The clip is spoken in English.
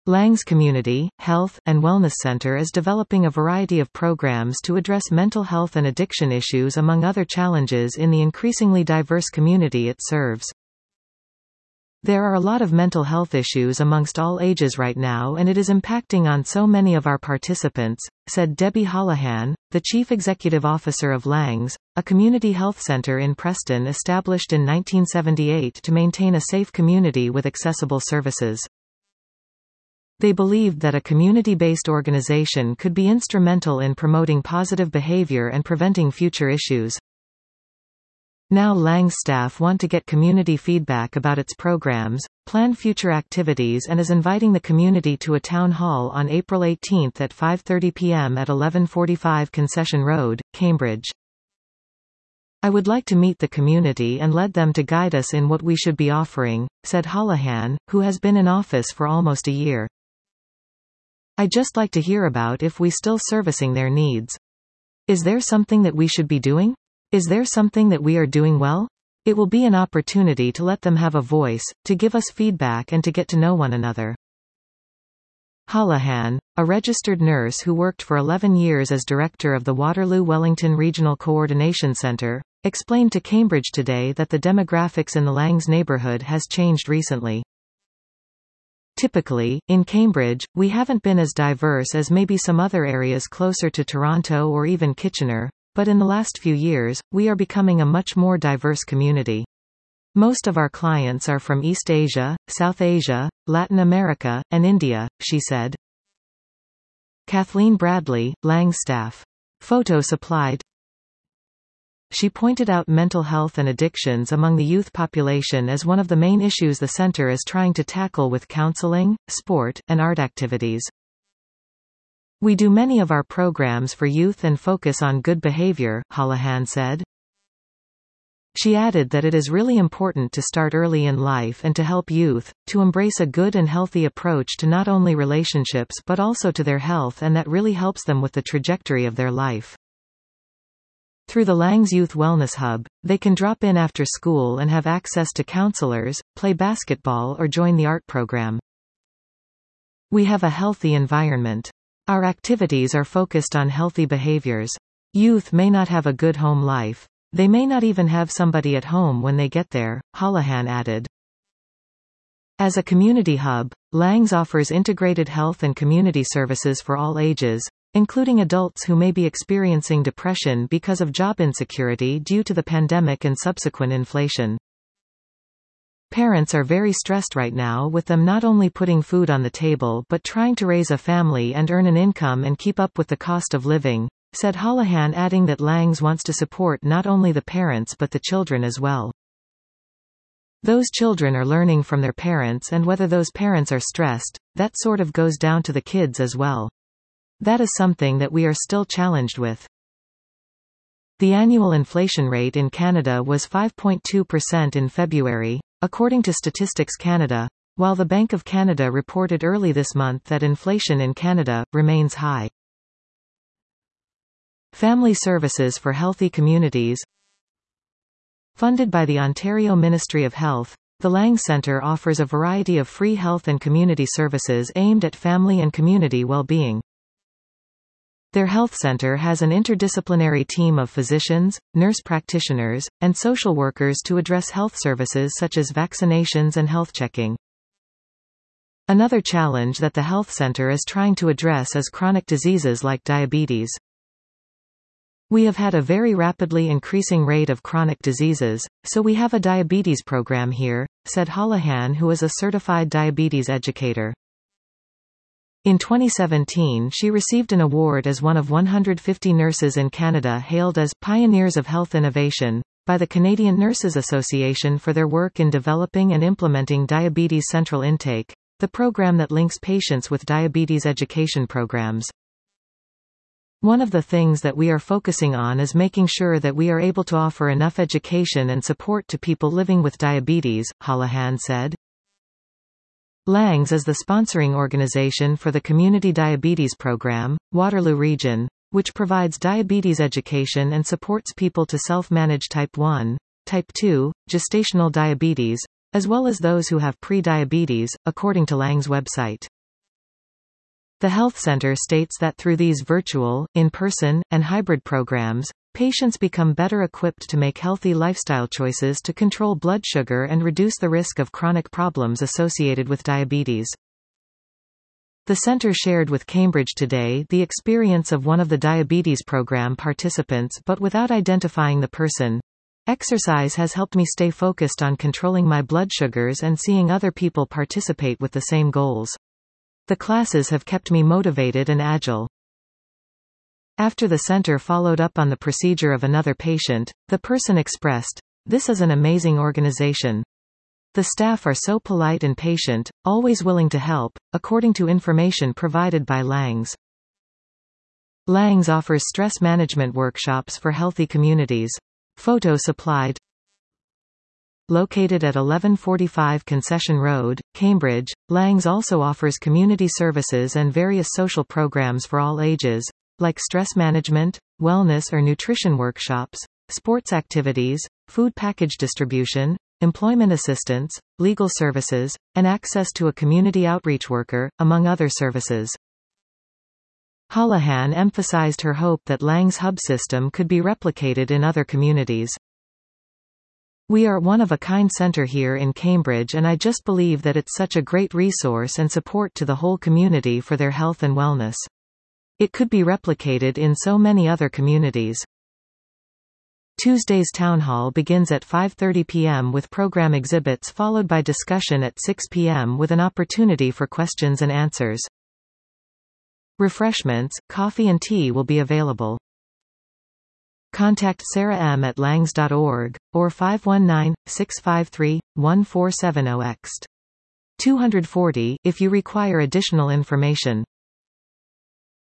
Langs Community, Health, and Wellness Center is developing a variety of programs to address mental health and addiction issues among other challenges in the increasingly diverse community it serves. There are a lot of mental health issues amongst all ages right now, and it is impacting on so many of our participants, said Debbie Holohan, the Chief Executive Officer of Langs, a community health center in Preston established in 1978 to maintain a safe community with accessible services. They believed that a community-based organization could be instrumental in promoting positive behavior and preventing future issues. Now Langs staff want to get community feedback about its programs, plan future activities, and is inviting the community to a town hall on April 18 at 5:30 p.m. at 1145 Concession Road, Cambridge. I would like to meet the community and let them to guide us in what we should be offering, said Holohan, who has been in office for almost a year. I'd just like to hear about if we still servicing their needs. Is there something that we should be doing? Is there something that we are doing well? It will be an opportunity to let them have a voice, to give us feedback and to get to know one another. Holohan, a registered nurse who worked for 11 years as director of the Waterloo-Wellington Regional Coordination Centre, explained to Cambridge Today that the demographics in the Langs neighbourhood has changed recently. Typically, in Cambridge, we haven't been as diverse as maybe some other areas closer to Toronto or even Kitchener, but in the last few years, we are becoming a much more diverse community. Most of our clients are from East Asia, South Asia, Latin America, and India, she said. Kathleen Bradley, Langs staff. Photo supplied. She pointed out mental health and addictions among the youth population as one of the main issues the center is trying to tackle with counseling, sport, and art activities. We do many of our programs for youth and focus on good behavior, Holohan said. She added that it is really important to start early in life and to help youth, to embrace a good and healthy approach to not only relationships but also to their health, and that really helps them with the trajectory of their life. Through the Langs Youth Wellness Hub, they can drop in after school and have access to counselors, play basketball or join the art program. We have a healthy environment. Our activities are focused on healthy behaviors. Youth may not have a good home life. They may not even have somebody at home when they get there, Holohan added. As a community hub, Langs offers integrated health and community services for all ages, including adults who may be experiencing depression because of job insecurity due to the pandemic and subsequent inflation. Parents are very stressed right now, with them not only putting food on the table but trying to raise a family and earn an income and keep up with the cost of living, said Holohan, adding that Langs wants to support not only the parents but the children as well. Those children are learning from their parents, and whether those parents are stressed, that sort of goes down to the kids as well. That is something that we are still challenged with. The annual inflation rate in Canada was 5.2% in February, according to Statistics Canada, while the Bank of Canada reported early this month that inflation in Canada remains high. Family Services for Healthy Communities. Funded by the Ontario Ministry of Health, the Langs Centre offers a variety of free health and community services aimed at family and community well-being. Their health center has an interdisciplinary team of physicians, nurse practitioners, and social workers to address health services such as vaccinations and health checking. Another challenge that the health center is trying to address is chronic diseases like diabetes. We have had a very rapidly increasing rate of chronic diseases, so we have a diabetes program here, said Holohan, who is a certified diabetes educator. In 2017, she received an award as one of 150 nurses in Canada hailed as Pioneers of Health Innovation by the Canadian Nurses Association for their work in developing and implementing Diabetes Central Intake, the program that links patients with diabetes education programs. One of the things that we are focusing on is making sure that we are able to offer enough education and support to people living with diabetes, Holohan said. Langs is the sponsoring organization for the Community Diabetes Program, Waterloo Region, which provides diabetes education and supports people to self-manage type 1, type 2, gestational diabetes, as well as those who have pre-diabetes, according to Langs' website. The health center states that through these virtual, in-person, and hybrid programs, patients become better equipped to make healthy lifestyle choices to control blood sugar and reduce the risk of chronic problems associated with diabetes. The center shared with Cambridge Today the experience of one of the diabetes program participants, but without identifying the person. Exercise has helped me stay focused on controlling my blood sugars and seeing other people participate with the same goals. The classes have kept me motivated and agile. After the center followed up on the procedure of another patient, the person expressed, "This is an amazing organization. The staff are so polite and patient, always willing to help," according to information provided by Langs. Langs offers stress management workshops for healthy communities. Photo supplied. Located at 1145 Concession Road, Cambridge, Langs also offers community services and various social programs for all ages, like stress management, wellness or nutrition workshops, sports activities, food package distribution, employment assistance, legal services, and access to a community outreach worker, among other services. Holohan emphasized her hope that Langs hub system could be replicated in other communities. "We are one-of-a-kind center here in Cambridge, and I just believe that it's such a great resource and support to the whole community for their health and wellness. It could be replicated in so many other communities." Tuesday's town hall begins at 5:30 p.m. with program exhibits followed by discussion at 6 p.m. with an opportunity for questions and answers. Refreshments, coffee and tea will be available. Contact Sarah M. at langs.org, or 519-653-1470 ext. 240 if you require additional information.